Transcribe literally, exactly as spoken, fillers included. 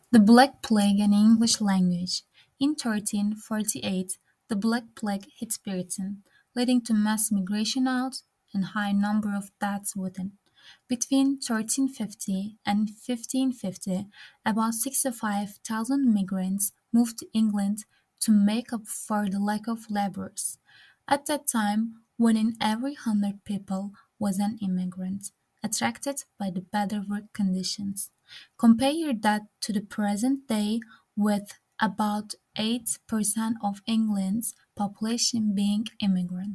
The Black Plague and English language. In thirteen forty-eight, the Black Plague hit Britain, leading to mass migration out and high number of deaths within. Between thirteen fifty and fifteen fifty, about sixty-five thousand migrants moved to England to make up for the lack of laborers. At that time, one in every hundred people was an immigrant, attracted by the better work conditions. Compare that to the present day with about eight percent of England's population being immigrant.